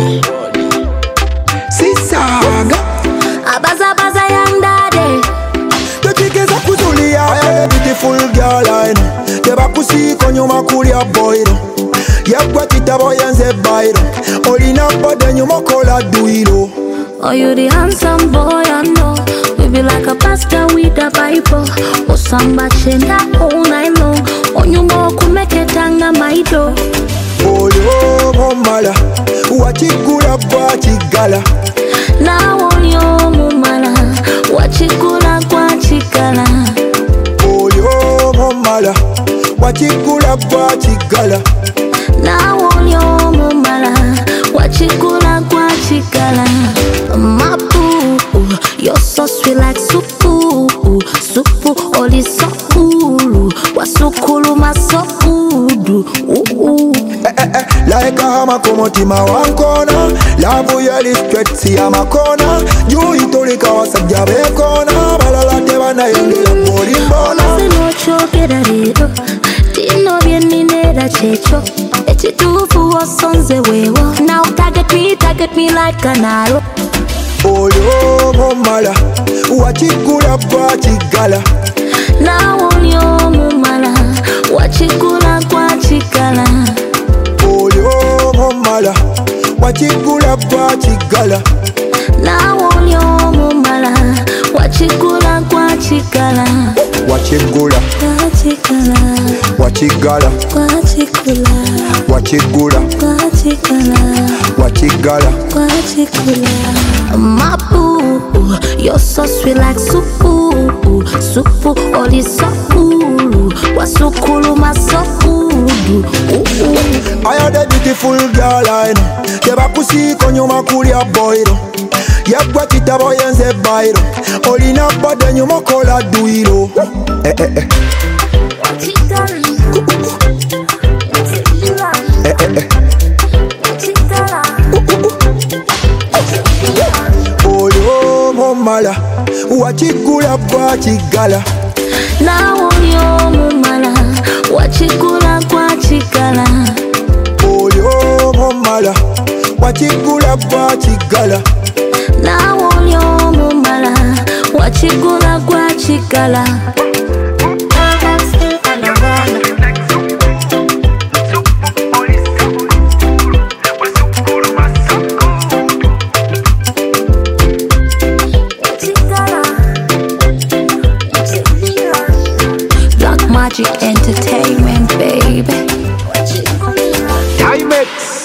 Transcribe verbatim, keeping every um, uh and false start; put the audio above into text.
Sisaga Abaza baza young daddy. Tutikeza kuzulia beautiful girl I know. Teba kusiko nyuma kulia boy Yabwa kitabo yenze bairo Olina bode nyuma kola duiro. Oh, you the handsome boy, I know. We be like a pastor with a Bible. Or samba chenda all night long. On you more kumeke tanga maido. Oh, yo, momala Wachikula kwa chigala. Now on your mumala. Wachikula kwa chikala. Oh, yo, momala Wachikula kwa chigala. Now on your mumala. Wachikula kwa chikala. My boo, you're so sweet like supu. Supu, all is so cool. Wasukulu masokudu. Ooh. Eh, eh, eh. Like a hama komotima wankona. Lavu yeli straight siya makona. Juu itolika wasabjabe kona. Balala tewa na yengela morimbona. Se no chokera rero. Tino vieni nera checho. Echi tufu osonze wewo. Now target me, target me like an arrow. Oh, yo, momala Wachikula kwa chigala. Now on your mumala. Wachikula kwa chikala. Oh, yo, momala Wachikula kwa chigala. Now on your mumala. Wachikula kwa chikala. Wachigula Kwa chikala. Wachigala Kwa chikula. Wachigula Kwa chikala. Wachigala Kwa chikula. My boo, you're so sweet like supu. Supu, all is so cool. Wasukulu masokudu. I had a beautiful girl I know. Teba kusiko nyuma kulia boiro. Yabwa kitabo yenze bairo. Olina bode nyuma kola duiro. Eh eh eh Eh eh eh Oh, yo, momala Wachikula kwa chigala. Now on your mumala. Wachikula kwa chikala. Oh, yo, momala Wachikula kwa chigala. Now on your mumala. Wachikula kwa chikala. Black Magic Entertainment, baby. Timex